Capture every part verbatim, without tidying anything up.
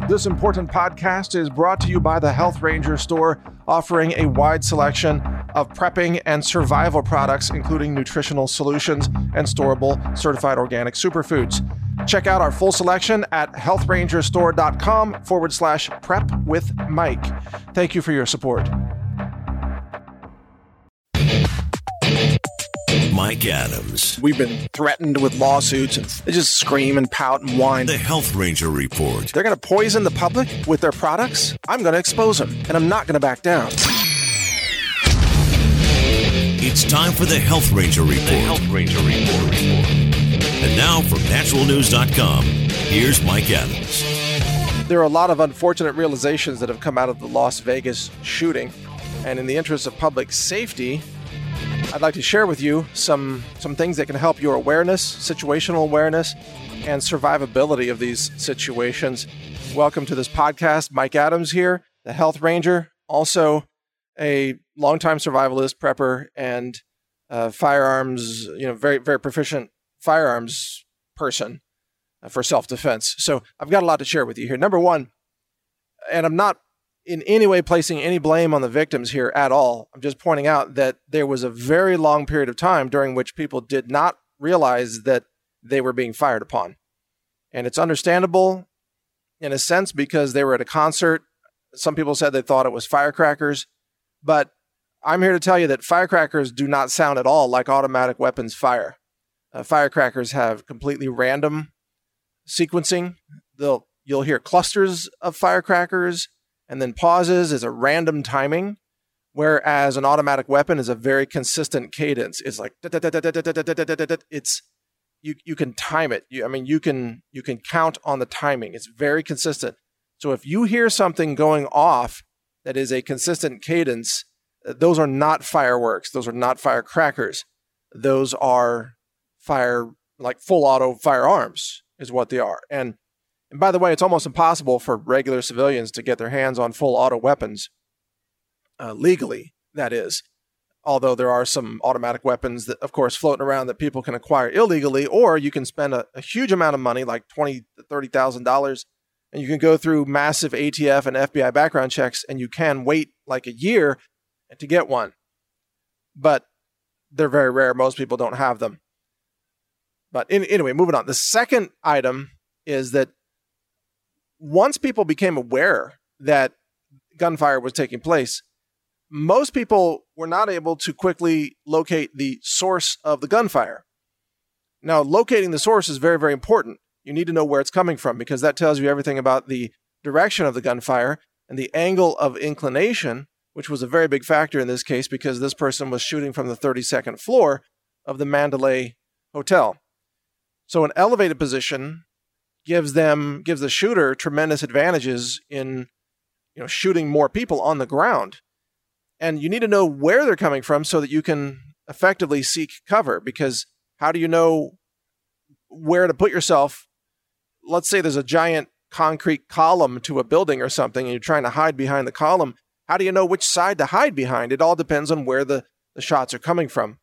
This important podcast is brought to you by the Health Ranger store, offering a wide selection of prepping and survival products, including nutritional solutions and storable certified organic superfoods. Check out our full selection at healthrangerstore.com forward slash prep with Mike. Thank you for your support. Mike Adams. We've been threatened with lawsuits, and they just scream and pout and whine. The Health Ranger Report. They're going to poison the public with their products? I'm going to expose them, and I'm not going to back down. It's time for the Health Ranger Report. The Health Ranger Report. And now from natural news dot com, here's Mike Adams. There are a lot of unfortunate realizations that have come out of the Las Vegas shooting, and in the interest of public safety, I'd like to share with you some, some things that can help your awareness, situational awareness, and survivability of these situations. Welcome to this podcast. Mike Adams here, the Health Ranger, also a longtime survivalist, prepper, and uh, firearms, you know, very, very proficient firearms person uh, for self-defense. So I've got a lot to share with you here. Number one, and I'm not in any way placing any blame on the victims here at all. I'm just pointing out that there was a very long period of time during which people did not realize that they were being fired upon. And it's understandable in a sense because they were at a concert. Some people said they thought it was firecrackers, but I'm here to tell you that firecrackers do not sound at all like automatic weapons fire. Uh, firecrackers have completely random sequencing. They'll, you'll hear clusters of firecrackers, and then pauses is a random timing, whereas an automatic weapon is a very consistent cadence. It's like it's you you can time it. You, I mean, you can you can count on the timing. It's very consistent. So if you hear something going off that is a consistent cadence, those are not fireworks. Those are not firecrackers. Those are fire like full auto firearms is what they are. And And by the way, it's almost impossible for regular civilians to get their hands on full auto weapons, uh, legally, that is. Although there are some automatic weapons that, of course, floating around that people can acquire illegally, or you can spend a, a huge amount of money, like twenty thousand dollars to thirty thousand dollars, and you can go through massive A T F and F B I background checks, and you can wait like a year to get one. But they're very rare. Most people don't have them. But in, anyway, moving on. The second item is that once people became aware that gunfire was taking place, most people were not able to quickly locate the source of the gunfire. Now, locating the source is very, very important. You need to know where it's coming from because that tells you everything about the direction of the gunfire and the angle of inclination, which was a very big factor in this case because this person was shooting from the thirty-second floor of the Mandalay Hotel. So an elevated position gives them, gives the shooter tremendous advantages in, you know, shooting more people on the ground. And you need to know where they're coming from so that you can effectively seek cover, because how do you know where to put yourself? Let's say there's a giant concrete column to a building or something, and you're trying to hide behind the column. How do you know which side to hide behind? It all depends on where the, the shots are coming from.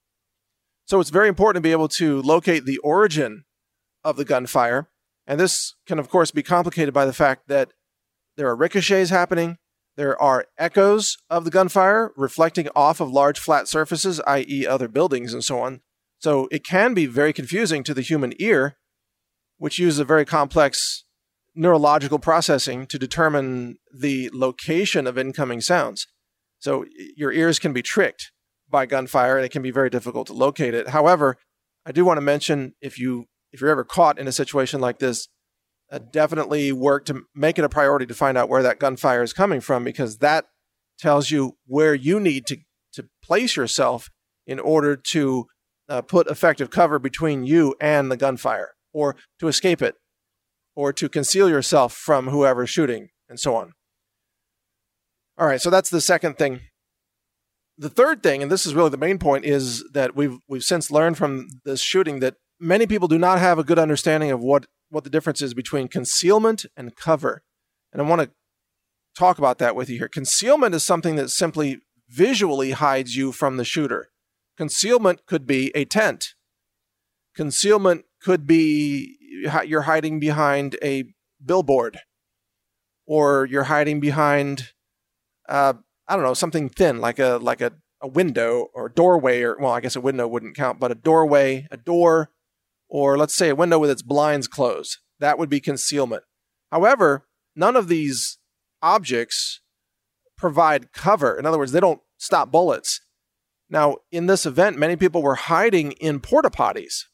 So it's very important to be able to locate the origin of the gunfire. And this can, of course, be complicated by the fact that there are ricochets happening. There are echoes of the gunfire reflecting off of large flat surfaces, that is other buildings and so on. So it can be very confusing to the human ear, which uses a very complex neurological processing to determine the location of incoming sounds. So your ears can be tricked by gunfire, and it can be very difficult to locate it. However, I do want to mention if you If you're ever caught in a situation like this, uh, definitely work to make it a priority to find out where that gunfire is coming from, because that tells you where you need to, to place yourself in order to uh, put effective cover between you and the gunfire, or to escape it, or to conceal yourself from whoever's shooting, and so on. All right, so that's the second thing. The third thing, and this is really the main point, is that we've we've since learned from this shooting that many people do not have a good understanding of what, what the difference is between concealment and cover. And I want to talk about that with you here. Concealment is something that simply visually hides you from the shooter. Concealment could be a tent. Concealment could be you're hiding behind a billboard. or you're hiding behind, uh, I don't know, something thin like a like a, a window or doorway, or well, I guess a window wouldn't count, but a doorway, a door, or let's say a window with its blinds closed. That would be concealment. However, none of these objects provide cover. In other words, they don't stop bullets. Now, in this event, many people were hiding in porta potties.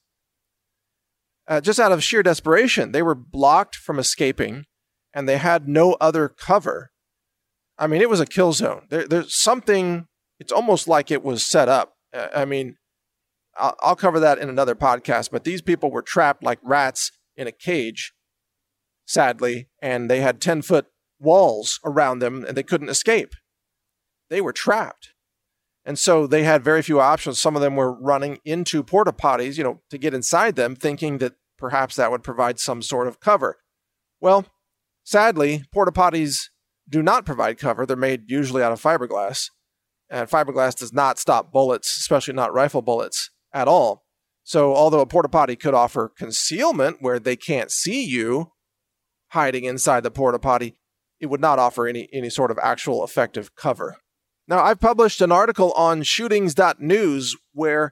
Uh, just out of sheer desperation, they were blocked from escaping, and they had no other cover. I mean, it was a kill zone. There, there's something, it's almost like it was set up. Uh, I mean, I'll, I'll cover that in another podcast, but these people were trapped like rats in a cage, sadly, and they had ten-foot walls around them, and they couldn't escape. They were trapped. And so they had very few options. Some of them were running into porta potties, you know, to get inside them, thinking that perhaps that would provide some sort of cover. Well, sadly, porta potties do not provide cover. They're made usually out of fiberglass. And fiberglass does not stop bullets, especially not rifle bullets, at all. So although a porta potty could offer concealment where they can't see you hiding inside the porta potty, it would not offer any, any sort of actual effective cover. Now, I've published an article on shootings dot news where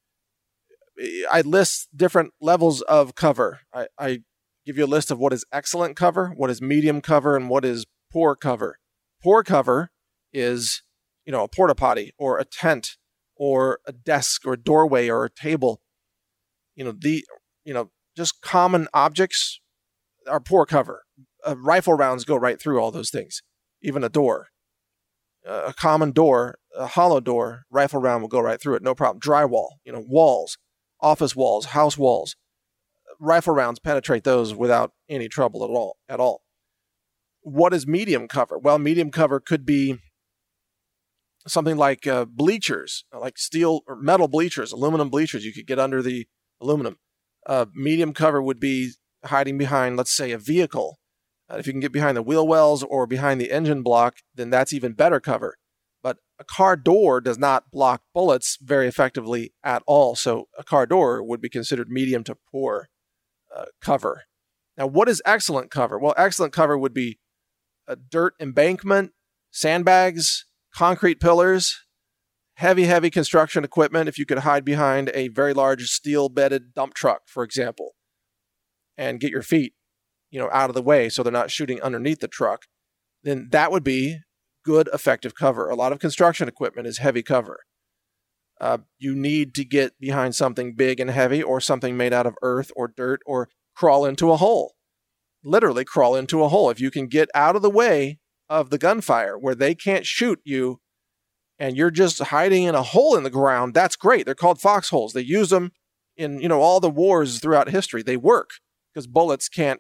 I list different levels of cover. I, I give you a list of what is excellent cover, what is medium cover, and what is poor cover. Poor cover is, you know, a porta potty or a tent or a desk or a doorway or a table. You know, the, you know, just common objects are poor cover. Uh, rifle rounds go right through all those things, even a door. Uh, a common door, a hollow door, rifle round will go right through it, no problem. Drywall, you know, walls, office walls, house walls, rifle rounds penetrate those without any trouble at all. At all. What is medium cover? Well, medium cover could be something like uh, bleachers, like steel or metal bleachers, aluminum bleachers. You could get under the aluminum. Uh, medium cover would be hiding behind, let's say, a vehicle. Uh, if you can get behind the wheel wells or behind the engine block, then that's even better cover. But a car door does not block bullets very effectively at all. So a car door would be considered medium to poor uh, cover. Now, what is excellent cover? Well, excellent cover would be a dirt embankment, sandbags, concrete pillars, heavy, heavy construction equipment. If you could hide behind a very large steel-bedded dump truck, for example, and get your feet, you know, out of the way so they're not shooting underneath the truck, then that would be good, effective cover. A lot of construction equipment is heavy cover. Uh, you need to get behind something big and heavy or something made out of earth or dirt or crawl into a hole. Literally crawl into a hole. If you can get out of the way of the gunfire where they can't shoot you and you're just hiding in a hole in the ground, that's great. They're called foxholes. They use them in, you know, all the wars throughout history. They work because bullets can't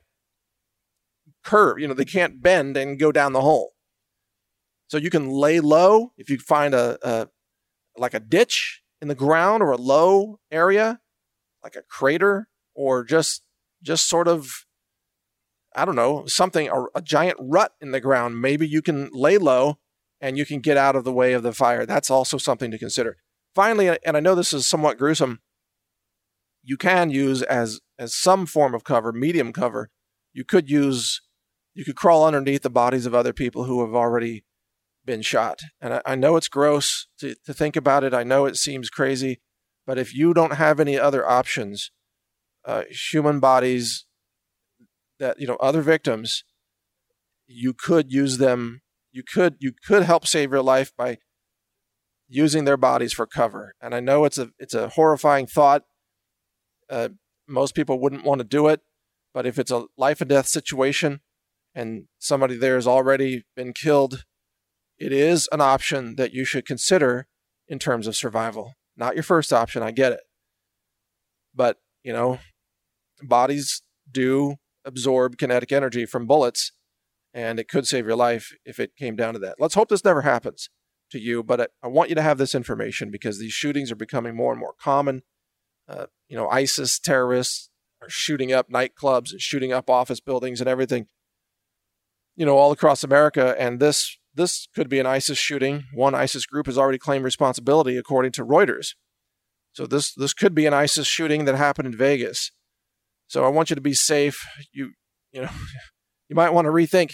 curve, you know, they can't bend and go down the hole. So you can lay low if you find a, a like a ditch in the ground or a low area, like a crater, or just just sort of, I don't know, something, a, a giant rut in the ground. Maybe you can lay low and you can get out of the way of the fire. That's also something to consider. Finally, and I know this is somewhat gruesome, you can use as as some form of cover, medium cover. You could use, you could crawl underneath the bodies of other people who have already been shot. And I, I know it's gross to, to think about it. I know it seems crazy, but if you don't have any other options, uh, human bodies that, you know, other victims, you could use them. You could, you could help save your life by using their bodies for cover. And I know it's a, it's a horrifying thought. Uh, most people wouldn't want to do it, but if it's a life and death situation and somebody there has already been killed, it is an option that you should consider in terms of survival. Not your first option, I get it. But, you know, bodies do absorb kinetic energy from bullets, and it could save your life if it came down to that. Let's hope this never happens to you, but I, I want you to have this information because these shootings are becoming more and more common. Uh, you know, ISIS terrorists are shooting up nightclubs and shooting up office buildings and everything, you know, all across America. And this this could be an ISIS shooting. One ISIS group has already claimed responsibility, according to Reuters. So this this could be an ISIS shooting that happened in Vegas. So I want you to be safe. You you know, you might want to rethink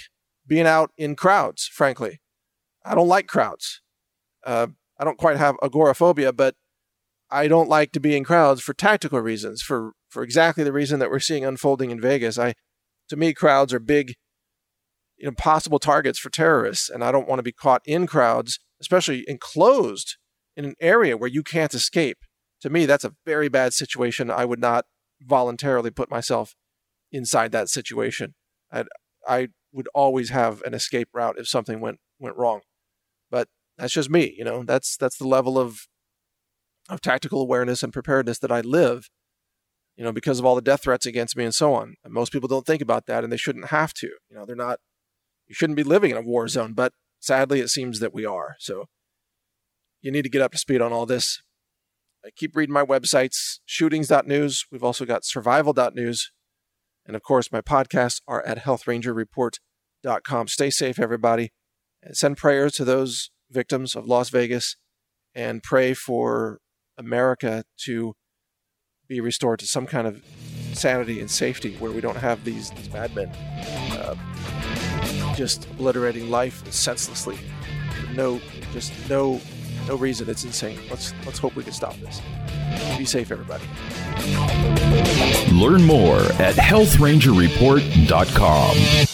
being out in crowds, frankly. I don't like crowds. Uh, I don't quite have agoraphobia, but I don't like to be in crowds for tactical reasons, for, for exactly the reason that we're seeing unfolding in Vegas. I, to me, crowds are big, you know, possible targets for terrorists, and I don't want to be caught in crowds, especially enclosed in an area where you can't escape. To me, that's a very bad situation. I would not voluntarily put myself inside that situation. I'd, I would always have an escape route if something went went wrong. But that's just me, you know. That's that's the level of of tactical awareness and preparedness that I live, you know, because of all the death threats against me and so on. And most people don't think about that, and they shouldn't have to. You know, they're not. You shouldn't be living in a war zone, but sadly, it seems that we are. So you need to get up to speed on all this. I keep reading my websites, shootings dot news. We've also got survival dot news. And of course, my podcasts are at health ranger report dot com. Stay safe, everybody. And send prayers to those victims of Las Vegas, and pray for America to be restored to some kind of sanity and safety where we don't have these, these madmen uh, just obliterating life senselessly. No, just no, no reason. It's insane. Let's let's hope we can stop this. Be safe, everybody. Learn more at health ranger report dot com.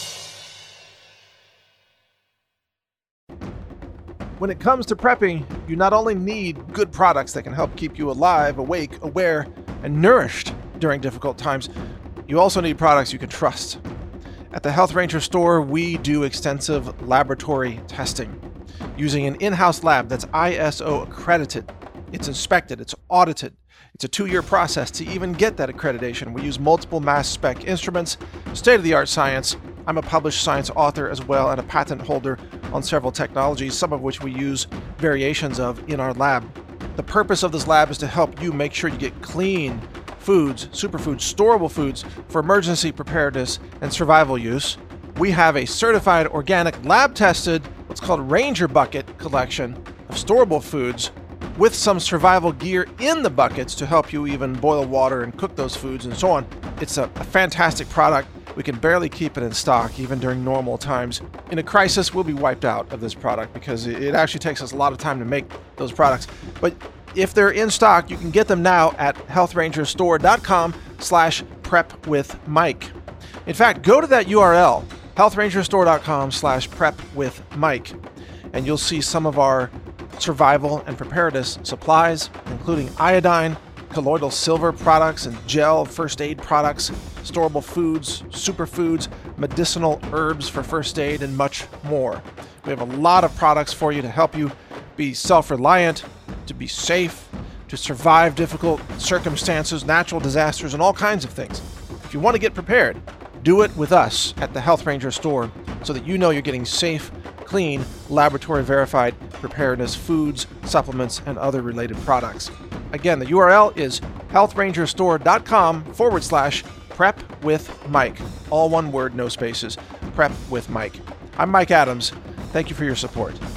When it comes to prepping, you not only need good products that can help keep you alive, awake, aware, and nourished during difficult times, you also need products you can trust. At the Health Ranger store, we do extensive laboratory testing using an in-house lab that's I S O accredited. It's inspected, it's audited. It's a two-year process to even get that accreditation. We use multiple mass spec instruments, state-of-the-art science. I'm a published science author as well and a patent holder on several technologies, some of which we use variations of in our lab. The purpose of this lab is to help you make sure you get clean foods, superfoods, storable foods for emergency preparedness and survival use. We have a certified organic lab-tested, what's called Ranger Bucket collection of storable foods with some survival gear in the buckets to help you even boil water and cook those foods and so on. It's a, a fantastic product. We can barely keep it in stock even during normal times. In a crisis, we'll be wiped out of this product because it actually takes us a lot of time to make those products. But if they're in stock, you can get them now at health ranger store dot com slash prep with Mike. In fact, go to that U R L, health ranger store dot com slash prep with Mike, and you'll see some of our survival and preparedness supplies, including iodine, colloidal silver products and gel first aid products, storable foods, superfoods, medicinal herbs for first aid, and much more. We have a lot of products for you to help you be self-reliant, to be safe, to survive difficult circumstances, natural disasters, and all kinds of things. If you want to get prepared, do it with us at the Health Ranger store so that you know you're getting safe, clean, laboratory-verified preparedness foods, supplements, and other related products. Again, the U R L is health ranger store dot com forward slash prep with Mike. All one word, no spaces. Prep with Mike. I'm Mike Adams. Thank you for your support.